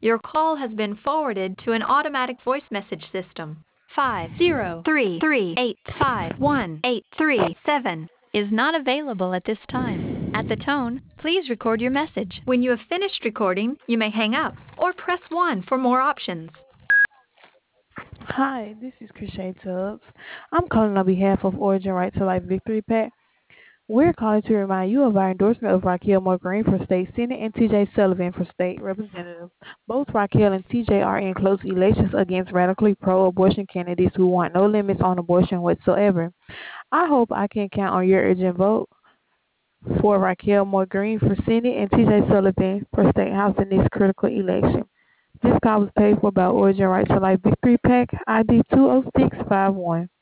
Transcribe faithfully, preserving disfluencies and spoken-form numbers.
Your call has been forwarded to an automatic voice message system. Five zero three three eight five one eight three seven is not available at this time. At the tone, please record your message. When you have finished recording, you may hang up or press one for more options. Hi, this is Crochet Tubbs. I'm calling on behalf of Origin Right to Life Victory Pack. We're calling to remind you of our endorsement of Raquel Moore Green for State Senate and T J Sullivan for State Representative. Both Raquel and T J are in close elections against radically pro-abortion candidates who want no limits on abortion whatsoever. I hope I can count on your urgent vote for Raquel Moore Green for Senate and T J Sullivan for State House in this critical election. This call was paid for by Origin Right to Life Victory Pack, I D two oh six five one.